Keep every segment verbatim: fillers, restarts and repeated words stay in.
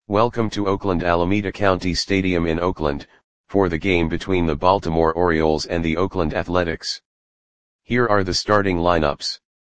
Welcome to Oakland Alameda County Stadium in Oakland, for the game between the Baltimore Orioles and the Oakland Athletics. Here are the starting lineups.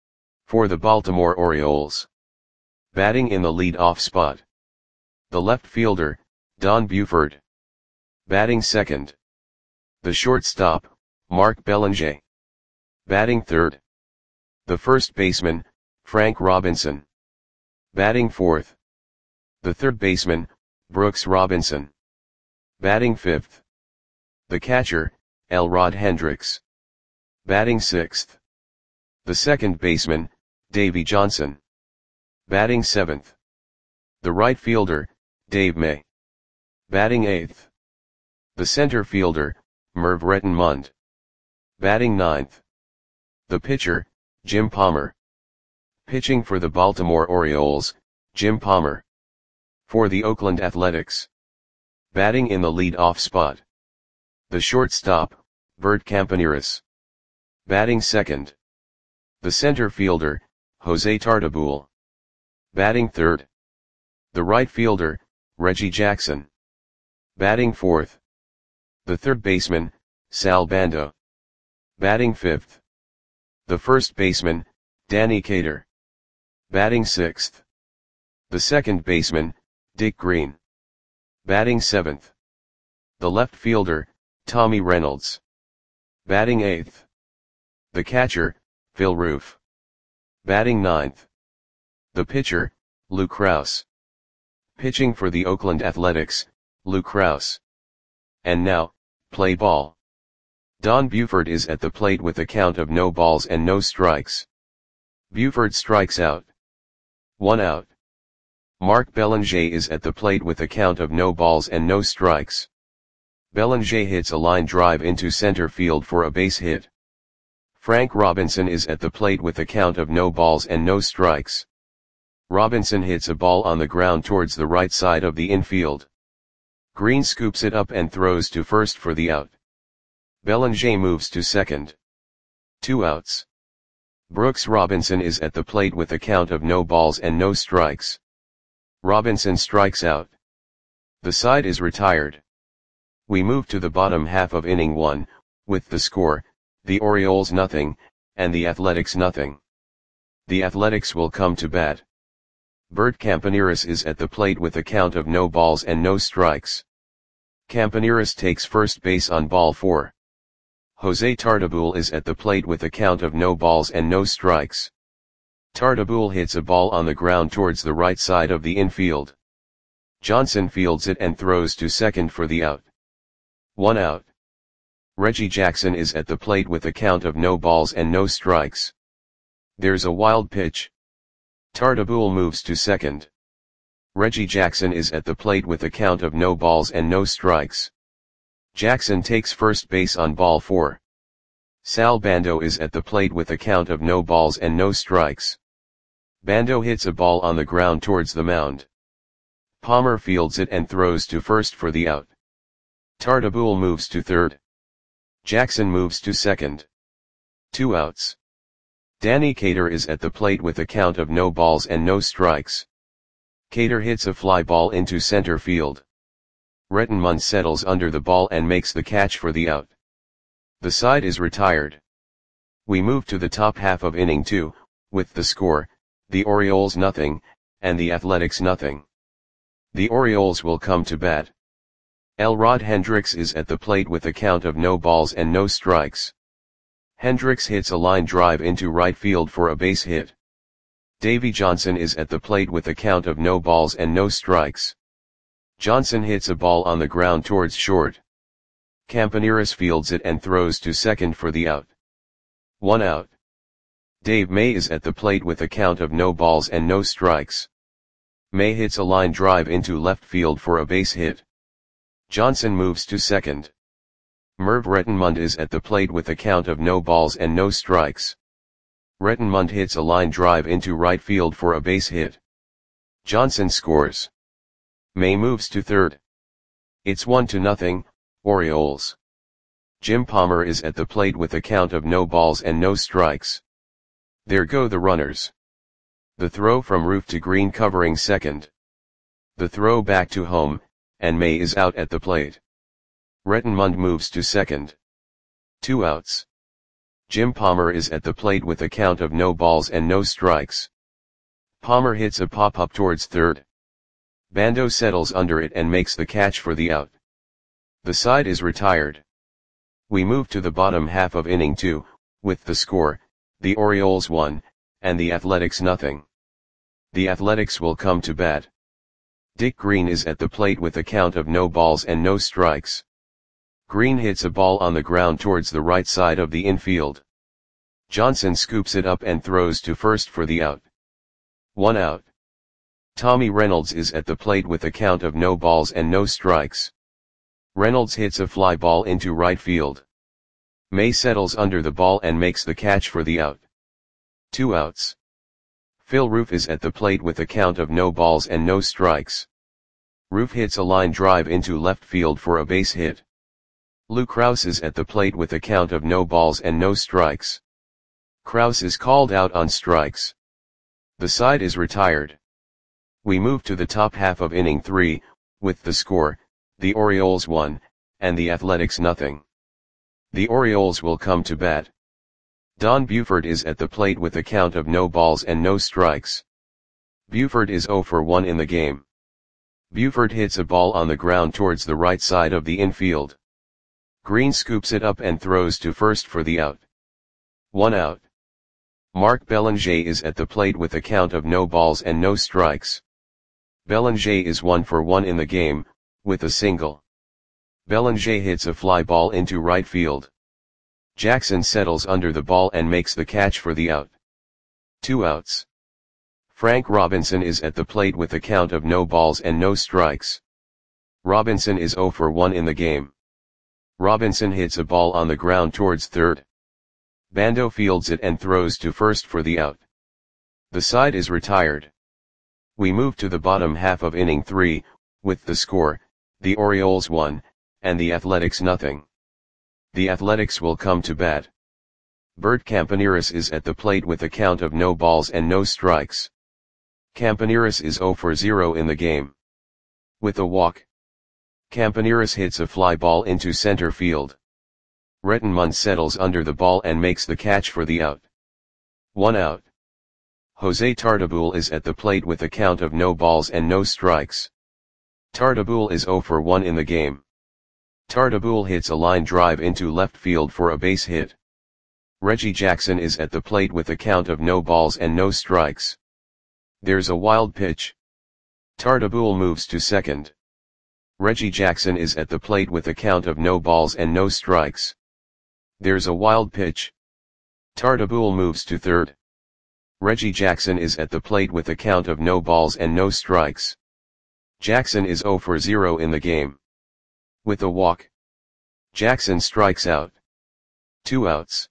For the Baltimore Orioles. Batting in the lead-off spot. The left fielder, Don Buford. Batting second. The shortstop, Mark Belanger. Batting third. The first baseman, Frank Robinson. Batting fourth. The third baseman, Brooks Robinson. Batting fifth. The catcher, Elrod Hendricks. Batting sixth. The second baseman, Davey Johnson. Batting seventh. The right fielder, Dave May. Batting eighth. The center fielder, Merv Rettenmund. Batting ninth. The pitcher, Jim Palmer. Pitching for the Baltimore Orioles, Jim Palmer. For the Oakland Athletics. Batting in the lead-off spot. The shortstop, Bert Campaneris. Batting second. The center fielder, Jose Tartabull. Batting third. The right fielder, Reggie Jackson. Batting fourth. The third baseman, Sal Bando. Batting fifth. The first baseman, Danny Cater. Batting sixth. The second baseman, Dick Green. Batting seventh. The left fielder, Tommy Reynolds. Batting eighth. The catcher, Phil Roof. Batting ninth. The pitcher, Lou Krause. Pitching for the Oakland Athletics, Lou Krause. And now, play ball. Don Buford is at the plate with a count of no balls and no strikes. Buford strikes out. One out. Mark Belanger is at the plate with a count of no balls and no strikes. Belanger hits a line drive into center field for a base hit. Frank Robinson is at the plate with a count of no balls and no strikes. Robinson hits a ball on the ground towards the right side of the infield. Green scoops it up and throws to first for the out. Belanger moves to second. Two outs. Brooks Robinson is at the plate with a count of no balls and no strikes. Robinson strikes out. The side is retired. We move to the bottom half of inning one, with the score, the Orioles nothing, and the Athletics nothing. The Athletics will come to bat. Bert Campaneris is at the plate with a count of no balls and no strikes. Campaneris takes first base on ball four. Jose Tartabull is at the plate with a count of no balls and no strikes. Tartabull hits a ball on the ground towards the right side of the infield. Johnson fields it and throws to second for the out. One out. Reggie Jackson is at the plate with a count of no balls and no strikes. There's a wild pitch. Tartabull moves to second. Reggie Jackson is at the plate with a count of no balls and no strikes. Jackson takes first base on ball four. Sal Bando is at the plate with a count of no balls and no strikes. Bando hits a ball on the ground towards the mound. Palmer fields it and throws to first for the out. Tartabull moves to third. Jackson moves to second. Two outs. Danny Cater is at the plate with a count of no balls and no strikes. Cater hits a fly ball into center field. Rettenmund settles under the ball and makes the catch for the out. The side is retired. We move to the top half of inning two, with the score, the Orioles nothing, and the Athletics nothing. The Orioles will come to bat. Elrod Hendricks is at the plate with a count of no balls and no strikes. Hendricks hits a line drive into right field for a base hit. Davey Johnson is at the plate with a count of no balls and no strikes. Johnson hits a ball on the ground towards short. Campaneris fields it and throws to second for the out. One out. Dave May is at the plate with a count of no balls and no strikes. May hits a line drive into left field for a base hit. Johnson moves to second. Merv Rettenmund is at the plate with a count of no balls and no strikes. Rettenmund hits a line drive into right field for a base hit. Johnson scores. May moves to third. It's one to nothing, Orioles. Jim Palmer is at the plate with a count of no balls and no strikes. There go the runners. The throw from Roof to Green covering second. The throw back to home, and May is out at the plate. Rettenmund moves to second. Two outs. Jim Palmer is at the plate with a count of no balls and no strikes. Palmer hits a pop-up towards third. Bando settles under it and makes the catch for the out. The side is retired. We move to the bottom half of inning two, with the score, the Orioles one, and the Athletics nothing. The Athletics will come to bat. Dick Green is at the plate with a count of no balls and no strikes. Green hits a ball on the ground towards the right side of the infield. Johnson scoops it up and throws to first for the out. One out. Tommy Reynolds is at the plate with a count of no balls and no strikes. Reynolds hits a fly ball into right field. May settles under the ball and makes the catch for the out. Two outs. Phil Roof is at the plate with a count of no balls and no strikes. Roof hits a line drive into left field for a base hit. Lou Krause is at the plate with a count of no balls and no strikes. Krause is called out on strikes. The side is retired. We move to the top half of inning three, with the score, the Orioles one, and the Athletics nothing. The Orioles will come to bat. Don Buford is at the plate with a count of no balls and no strikes. Buford is oh for one in the game. Buford hits a ball on the ground towards the right side of the infield. Green scoops it up and throws to first for the out. One out. Mark Belanger is at the plate with a count of no balls and no strikes. Belanger is one for one in the game, with a single. Belanger hits a fly ball into right field. Jackson settles under the ball and makes the catch for the out. Two outs. Frank Robinson is at the plate with a count of no balls and no strikes. Robinson is oh for one in the game. Robinson hits a ball on the ground towards third. Bando fields it and throws to first for the out. The side is retired. We move to the bottom half of inning three, with the score, the Orioles one, and the Athletics nothing. The Athletics will come to bat. Bert Campaneris is at the plate with a count of no balls and no strikes. Campaneris is oh for zero in the game. With a walk. Campaneris hits a fly ball into center field. Rettenmund settles under the ball and makes the catch for the out. One out. Jose Tartabull is at the plate with a count of no balls and no strikes. Tartabull is oh for one in the game. Tartabull hits a line drive into left field for a base hit. Reggie Jackson is at the plate with a count of no balls and no strikes. There's a wild pitch. Tartabull moves to second. Reggie Jackson is at the plate with a count of no balls and no strikes. There's a wild pitch. Tartabull moves to third. Reggie Jackson is at the plate with a count of no balls and no strikes. Jackson is oh for zero in the game. With a walk. Jackson strikes out. Two outs.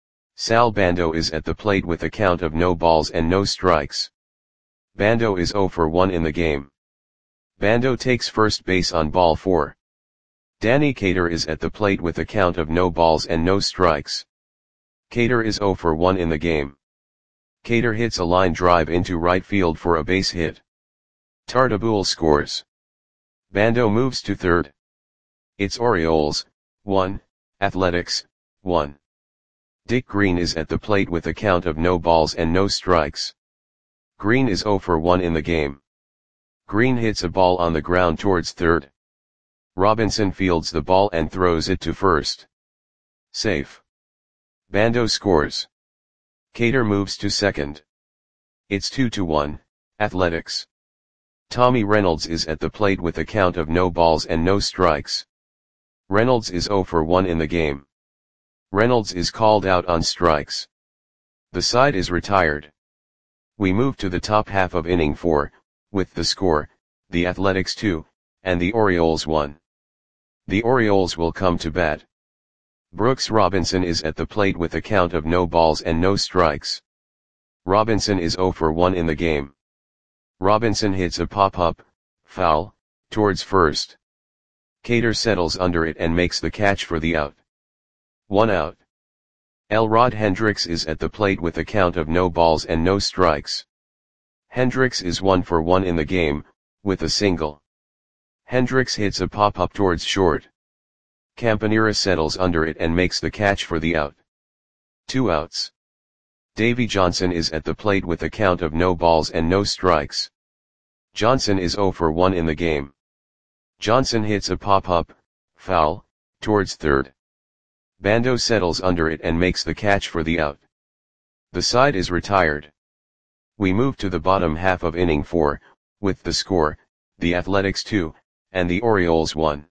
Sal Bando is at the plate with a count of no balls and no strikes. Bando is oh for one in the game. Bando takes first base on ball four. Danny Cater is at the plate with a count of no balls and no strikes. Cater is oh for one in the game. Cater hits a line drive into right field for a base hit. Tartabull scores. Bando moves to third. It's Orioles, one, Athletics, one. Dick Green is at the plate with a count of no balls and no strikes. Green is oh for one in the game. Green hits a ball on the ground towards third. Robinson fields the ball and throws it to first. Safe. Bando scores. Cater moves to second. It's two to one, Athletics. Tommy Reynolds is at the plate with a count of no balls and no strikes. Reynolds is oh for one in the game. Reynolds is called out on strikes. The side is retired. We move to the top half of inning four, with the score, the Athletics two, and the Orioles one. The Orioles will come to bat. Brooks Robinson is at the plate with a count of no balls and no strikes. Robinson is oh for one in the game. Robinson hits a pop-up, foul, towards first. Cater settles under it and makes the catch for the out. One out. Elrod Hendricks is at the plate with a count of no balls and no strikes. Hendricks is one for one in the game, with a single. Hendricks hits a pop-up towards short. Campanera settles under it and makes the catch for the out. Two outs. Davy Johnson is at the plate with a count of no balls and no strikes. Johnson is oh for one in the game. Johnson hits a pop-up, foul, towards third. Bando settles under it and makes the catch for the out. The side is retired. We move to the bottom half of inning four, with the score, the Athletics two, and the Orioles one.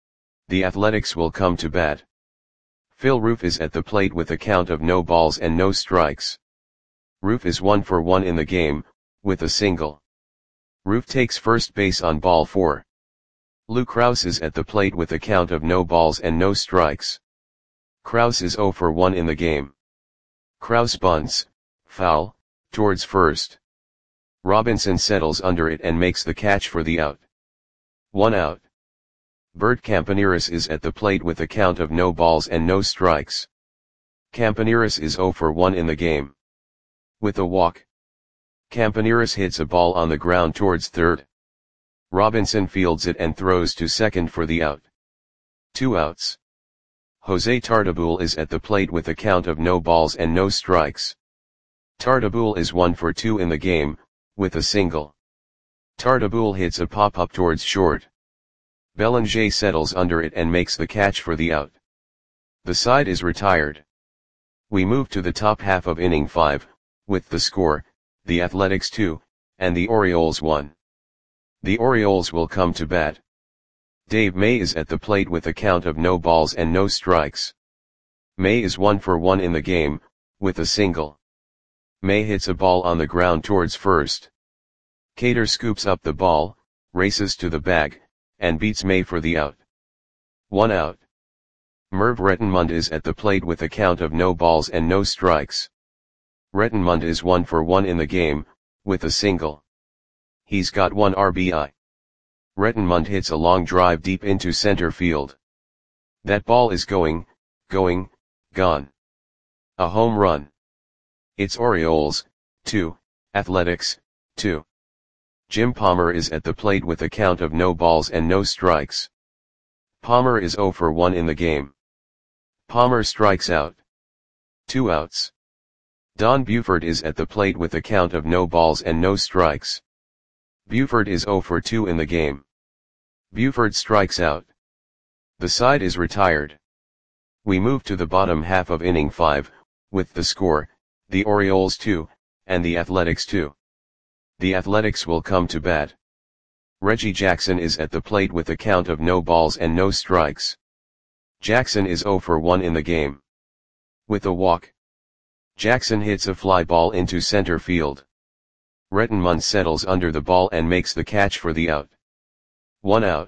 The Athletics will come to bat. Phil Roof is at the plate with a count of no balls and no strikes. Roof is one for one in the game, with a single. Roof takes first base on ball four. Lou Krause is at the plate with a count of no balls and no strikes. Krause is oh for one in the game. Krause bunts, foul, towards first. Robinson settles under it and makes the catch for the out. One out. Bert Campaneris is at the plate with a count of no balls and no strikes. Campaneris is oh for one in the game. With a walk. Campaneris hits a ball on the ground towards third. Robinson fields it and throws to second for the out. Two outs. Jose Tartabull is at the plate with a count of no balls and no strikes. Tartabull is one for two in the game, with a single. Tartabull hits a pop-up towards short. Belanger settles under it and makes the catch for the out. The side is retired. We move to the top half of inning five, with the score, the Athletics two, and the Orioles one. The Orioles will come to bat. Dave May is at the plate with a count of no balls and no strikes. May is one for one in the game, with a single. May hits a ball on the ground towards first. Cater scoops up the ball, races to the bag, and beats May for the out. One out. Merv Rettenmund is at the plate with a count of no balls and no strikes. Rettenmund is one for one in the game, with a single. He's got one R B I. Rettenmund hits a long drive deep into center field. That ball is going, going, gone. A home run. It's Orioles, two, Athletics, two. Jim Palmer is at the plate with a count of no balls and no strikes. Palmer is oh for one in the game. Palmer strikes out. Two outs. Don Buford is at the plate with a count of no balls and no strikes. Buford is oh for two in the game. Buford strikes out. The side is retired. We move to the bottom half of inning five, with the score, the Orioles two, and the Athletics two. The Athletics will come to bat. Reggie Jackson is at the plate with a count of no balls and no strikes. Jackson is oh for one in the game. With a walk. Jackson hits a fly ball into center field. Rettenmund settles under the ball and makes the catch for the out. One out.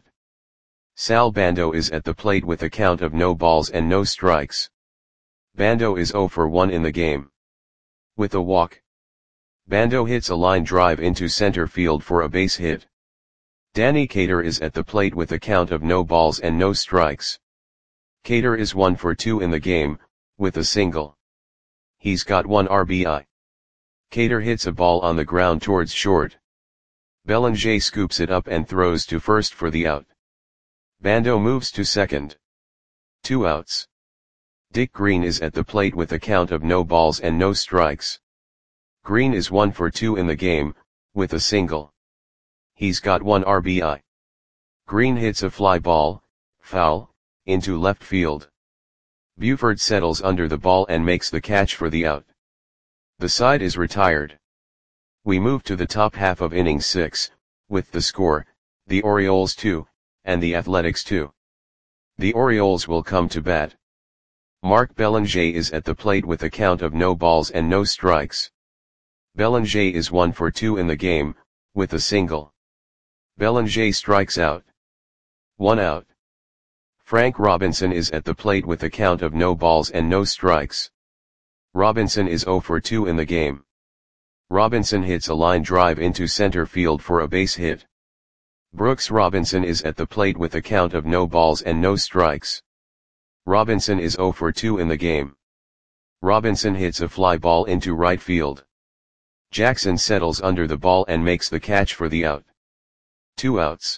Sal Bando is at the plate with a count of no balls and no strikes. Bando is oh for one in the game. With a walk. Bando hits a line drive into center field for a base hit. Danny Cater is at the plate with a count of no balls and no strikes. Cater is one for two in the game, with a single. He's got one R B I. Cater hits a ball on the ground towards short. Belanger scoops it up and throws to first for the out. Bando moves to second. Two outs. Dick Green is at the plate with a count of no balls and no strikes. Green is one for two in the game, with a single. He's got one R B I. Green hits a fly ball, foul, into left field. Buford settles under the ball and makes the catch for the out. The side is retired. We move to the top half of inning six, with the score, the Orioles two, and the Athletics two. The Orioles will come to bat. Mark Belanger is at the plate with a count of no balls and no strikes. Belanger is one for two in the game, with a single. Belanger strikes out. One out. Frank Robinson is at the plate with a count of no balls and no strikes. Robinson is oh for two in the game. Robinson hits a line drive into center field for a base hit. Brooks Robinson is at the plate with a count of no balls and no strikes. Robinson is oh for two in the game. Robinson hits a fly ball into right field. Jackson settles under the ball and makes the catch for the out. Two outs.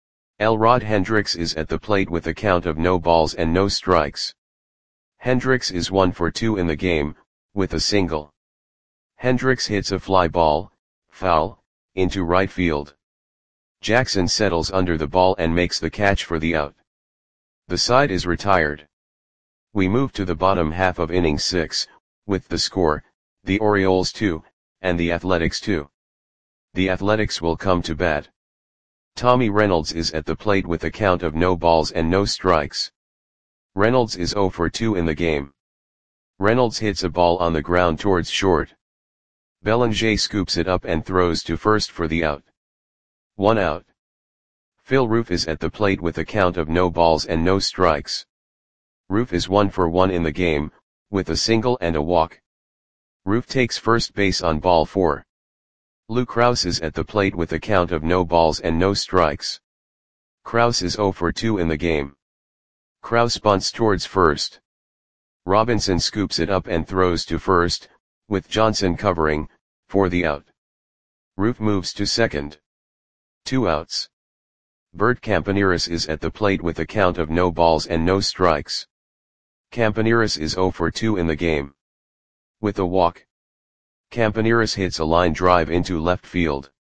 Elrod Hendricks is at the plate with a count of no balls and no strikes. Hendricks is one for two in the game, with a single. Hendricks hits a fly ball, foul, into right field. Jackson settles under the ball and makes the catch for the out. The side is retired. We move to the bottom half of inning six, with the score, the Orioles two, and the Athletics two. The Athletics will come to bat. Tommy Reynolds is at the plate with a count of no balls and no strikes. Reynolds is oh for two in the game. Reynolds hits a ball on the ground towards short. Bellinger scoops it up and throws to first for the out. One out. Phil Roof is at the plate with a count of no balls and no strikes. Roof is one for one in the game, with a single and a walk. Roof takes first base on ball four. Lou Krause is at the plate with a count of no balls and no strikes. Krause is oh for two in the game. Krause bunts towards first. Robinson scoops it up and throws to first, with Johnson covering, for the out. Roof moves to second. Two outs. Bert Campaneris is at the plate with a count of no balls and no strikes. Campaneris is oh for two in the game. With a walk. Campaneris hits a line drive into left field.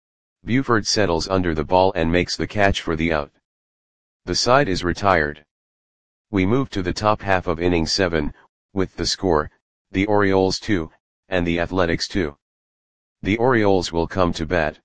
Buford settles under the ball and makes the catch for the out. The side is retired. We move to the top half of inning seven, with the score, the Orioles two, and the Athletics two. The Orioles will come to bat.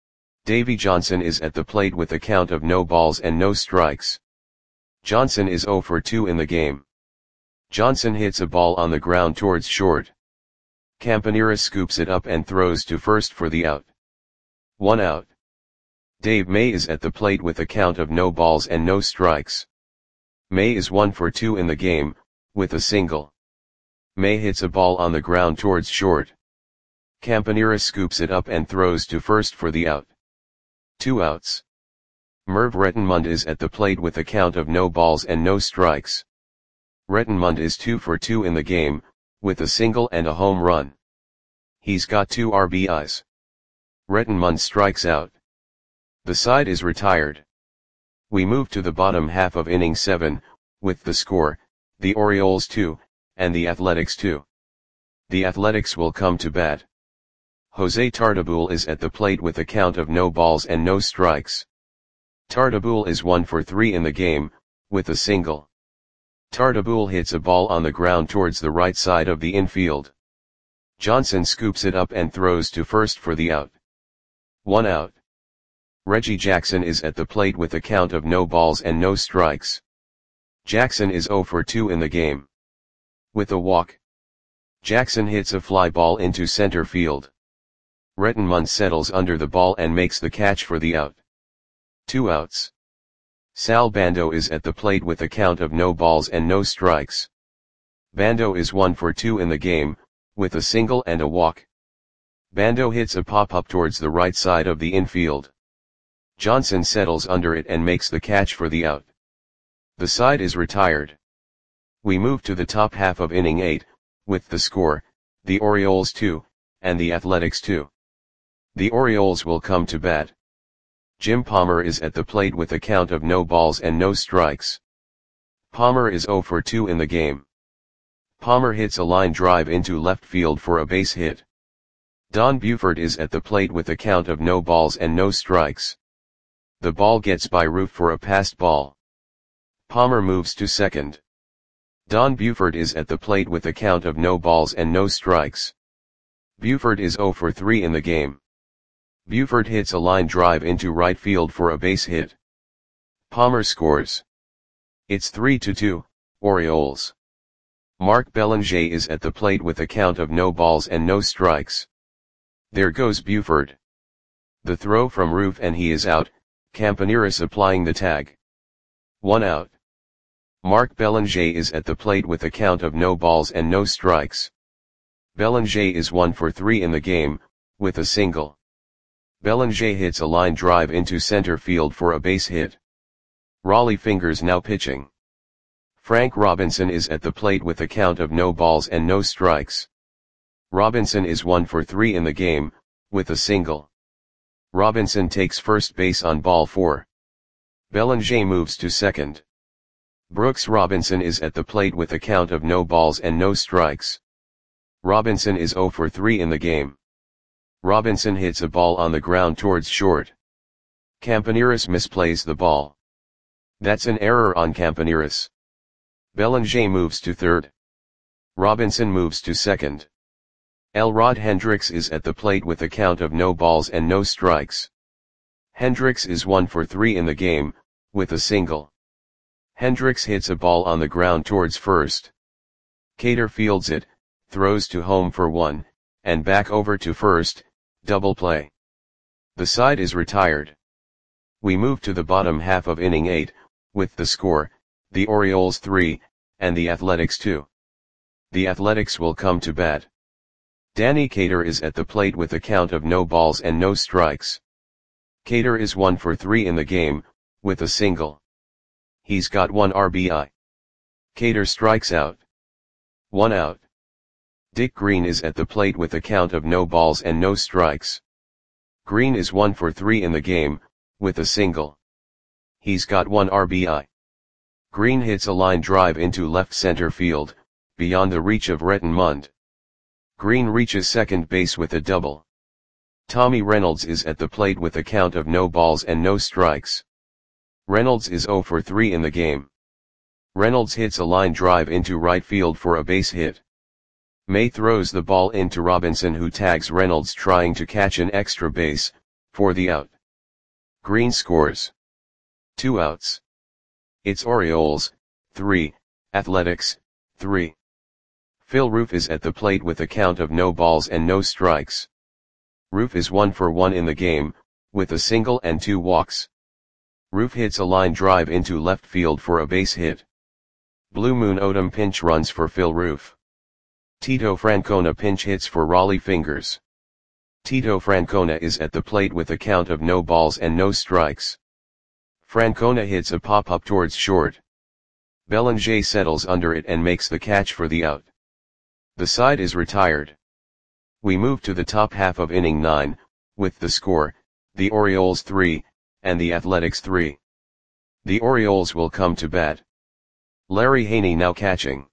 Davy Johnson is at the plate with a count of no balls and no strikes. Johnson is oh for two in the game. Johnson hits a ball on the ground towards short. Campaneris scoops it up and throws to first for the out. One out. Dave May is at the plate with a count of no balls and no strikes. May is one for two in the game, with a single. May hits a ball on the ground towards short. Campaneris scoops it up and throws to first for the out. Two outs. Merv Rettenmund is at the plate with a count of no balls and no strikes. Rettenmund is two for two in the game, with a single and a home run. He's got two R B Is. Rettenmund strikes out. The side is retired. We move to the bottom half of inning seven, with the score, the Orioles two, and the Athletics two. The Athletics will come to bat. Jose Tartabull is at the plate with a count of no balls and no strikes. Tartabull is one for three in the game, with a single. Tartabull hits a ball on the ground towards the right side of the infield. Johnson scoops it up and throws to first for the out. One out. Reggie Jackson is at the plate with a count of no balls and no strikes. Jackson is oh for two in the game. With a walk. Jackson hits a fly ball into center field. Rettenmund settles under the ball and makes the catch for the out. Two outs. Sal Bando is at the plate with a count of no balls and no strikes. Bando is one for two in the game, with a single and a walk. Bando hits a pop-up towards the right side of the infield. Johnson settles under it and makes the catch for the out. The side is retired. We move to the top half of inning eight, with the score, the Orioles two, and the Athletics two. The Orioles will come to bat. Jim Palmer is at the plate with a count of no balls and no strikes. Palmer is oh for two in the game. Palmer hits a line drive into left field for a base hit. Don Buford is at the plate with a count of no balls and no strikes. The ball gets by Roof for a passed ball. Palmer moves to second. Don Buford is at the plate with a count of no balls and no strikes. Buford is oh for three in the game. Buford hits a line drive into right field for a base hit. Palmer scores. It's three to two, Orioles. Mark Bellinger is at the plate with a count of no balls and no strikes. There goes Buford. The throw from Roof and he is out, Campaneris applying the tag. One out. Mark Bellinger is at the plate with a count of no balls and no strikes. Bellinger is one for three in the game, with a single. Bellinger hits a line drive into center field for a base hit. Raleigh Fingers now pitching. Frank Robinson is at the plate with a count of no balls and no strikes. Robinson is one for three in the game, with a single. Robinson takes first base on ball four. Belanger moves to second. Brooks Robinson is at the plate with a count of no balls and no strikes. Robinson is zero for three in the game. Robinson hits a ball on the ground towards short. Campaneris misplays the ball. That's an error on Campaneris. Belanger moves to third. Robinson moves to second. Elrod Hendricks is at the plate with a count of no balls and no strikes. Hendricks is one for three in the game, with a single. Hendricks hits a ball on the ground towards first. Cater fields it, throws to home for one, and back over to first, double play. The side is retired. We move to the bottom half of inning eight, with the score, the Orioles three, and the Athletics two. The Athletics will come to bat. Danny Cater is at the plate with a count of no balls and no strikes. Cater is one for three in the game, with a single. He's got one R B I. Cater strikes out. One out. Dick Green is at the plate with a count of no balls and no strikes. Green is one for three in the game, with a single. He's got one R B I. Green hits a line drive into left center field, beyond the reach of Rettenmund. Green reaches second base with a double. Tommy Reynolds is at the plate with a count of no balls and no strikes. Reynolds is zero for three in the game. Reynolds hits a line drive into right field for a base hit. May throws the ball into Robinson, who tags Reynolds trying to catch an extra base, for the out. Green scores. Two outs. It's Orioles, three, Athletics, three. Phil Roof is at the plate with a count of no balls and no strikes. Roof is one for one in the game, with a single and two walks. Roof hits a line drive into left field for a base hit. Blue Moon Odom pinch runs for Phil Roof. Tito Francona pinch hits for Raleigh Fingers. Tito Francona is at the plate with a count of no balls and no strikes. Francona hits a pop-up towards short. Belanger settles under it and makes the catch for the out. The side is retired. We move to the top half of inning nine, with the score, the Orioles three, and the Athletics three. The Orioles will come to bat. Larry Haney now catching.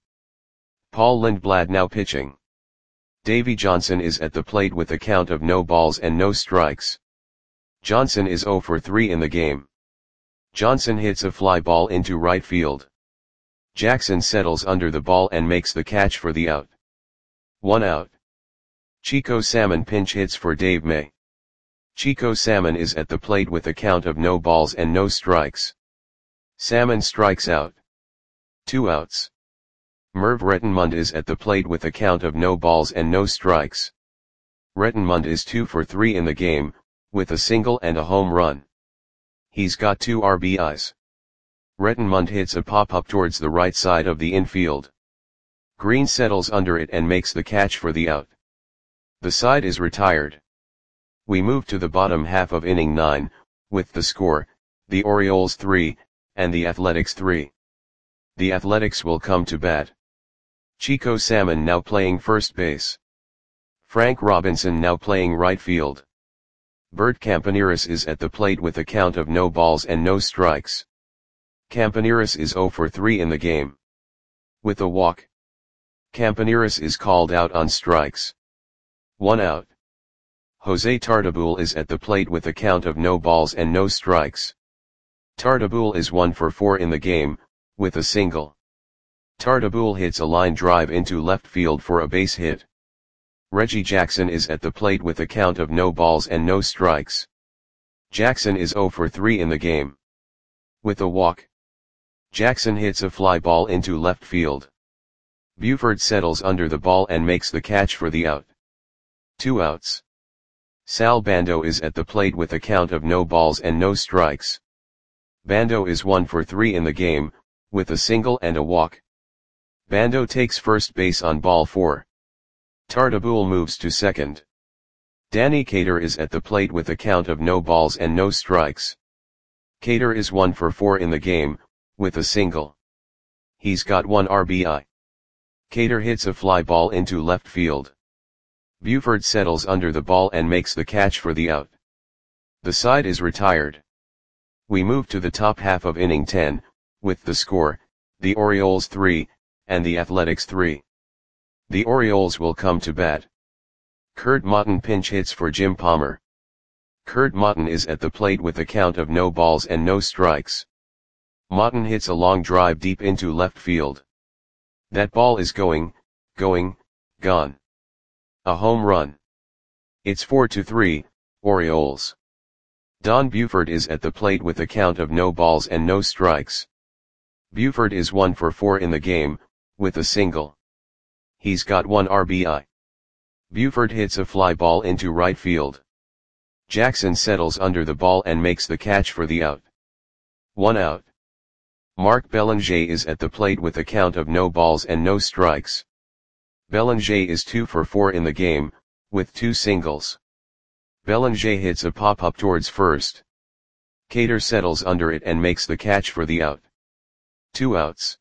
Paul Lindblad now pitching. Davy Johnson is at the plate with a count of no balls and no strikes. Johnson is zero for three in the game. Johnson hits a fly ball into right field. Jackson settles under the ball and makes the catch for the out. One out. Chico Salmon pinch hits for Dave May. Chico Salmon is at the plate with a count of no balls and no strikes. Salmon strikes out. Two outs. Merv Rettenmund is at the plate with a count of no balls and no strikes. Rettenmund is two for three in the game, with a single and a home run. He's got two R B Is. Rettenmund hits a pop-up towards the right side of the infield. Green settles under it and makes the catch for the out. The side is retired. We move to the bottom half of inning nine, with the score, the Orioles three, and the Athletics three. The Athletics will come to bat. Chico Salmon now playing first base. Frank Robinson now playing right field. Bert Campaneris is at the plate with a count of no balls and no strikes. Campaneris is zero for three in the game. With a walk. Campaneris is called out on strikes. One out. Jose Tartabull is at the plate with a count of no balls and no strikes. Tartabull is one for four in the game, with a single. Tartabull hits a line drive into left field for a base hit. Reggie Jackson is at the plate with a count of no balls and no strikes. Jackson is zero for three in the game. With a walk. Jackson hits a fly ball into left field. Buford settles under the ball and makes the catch for the out. Two outs. Sal Bando is at the plate with a count of no balls and no strikes. Bando is one for three in the game, with a single and a walk. Bando takes first base on ball four. Tartabull moves to second. Danny Cater is at the plate with a count of no balls and no strikes. Cater is one for four in the game, with a single. He's got one R B I. Cater hits a fly ball into left field. Buford settles under the ball and makes the catch for the out. The side is retired. We move to the top half of inning ten, with the score, the Orioles three, and the Athletics three. The Orioles will come to bat. Kurt Motton pinch hits for Jim Palmer. Kurt Motton is at the plate with a count of no balls and no strikes. Motton hits a long drive deep into left field. That ball is going, going, gone. A home run. It's four to three, Orioles. Don Buford is at the plate with a count of no balls and no strikes. Buford is one for four in the game, with a single. He's got one R B I. Buford hits a fly ball into right field. Jackson settles under the ball and makes the catch for the out. One out. Mark Belanger is at the plate with a count of no balls and no strikes. Belanger is two for four in the game, with two singles. Belanger hits a pop-up towards first. Cater settles under it and makes the catch for the out. Two outs.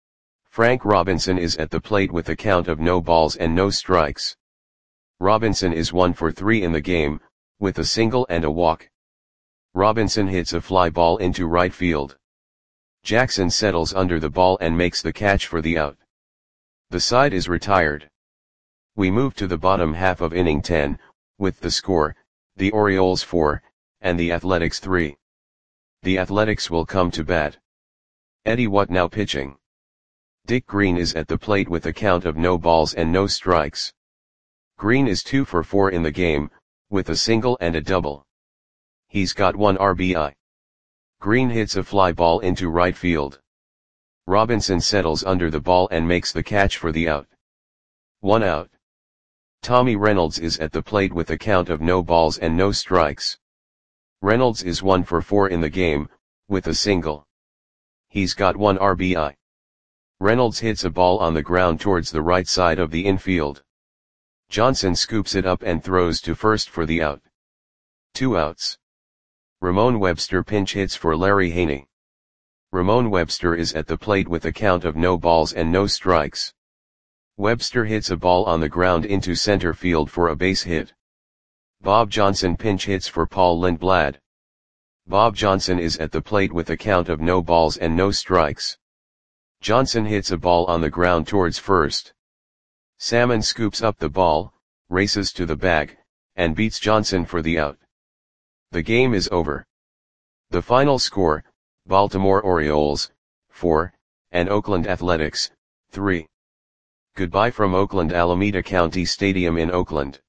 Frank Robinson is at the plate with a count of no balls and no strikes. Robinson is one for three in the game, with a single and a walk. Robinson hits a fly ball into right field. Jackson settles under the ball and makes the catch for the out. The side is retired. We move to the bottom half of inning ten, with the score, the Orioles four, and the Athletics three. The Athletics will come to bat. Eddie What now pitching. Dick Green is at the plate with a count of no balls and no strikes. Green is two for four in the game, with a single and a double. He's got one R B I. Green hits a fly ball into right field. Robinson settles under the ball and makes the catch for the out. One out. Tommy Reynolds is at the plate with a count of no balls and no strikes. Reynolds is one for four in the game, with a single. He's got one R B I. Reynolds hits a ball on the ground towards the right side of the infield. Johnson scoops it up and throws to first for the out. Two outs. Ramon Webster pinch hits for Larry Haney. Ramon Webster is at the plate with a count of no balls and no strikes. Webster hits a ball on the ground into center field for a base hit. Bob Johnson pinch hits for Paul Lindblad. Bob Johnson is at the plate with a count of no balls and no strikes. Johnson hits a ball on the ground towards first. Salmon scoops up the ball, races to the bag, and beats Johnson for the out. The game is over. The final score, Baltimore Orioles, four, and Oakland Athletics, three. Goodbye from Oakland Alameda County Stadium in Oakland.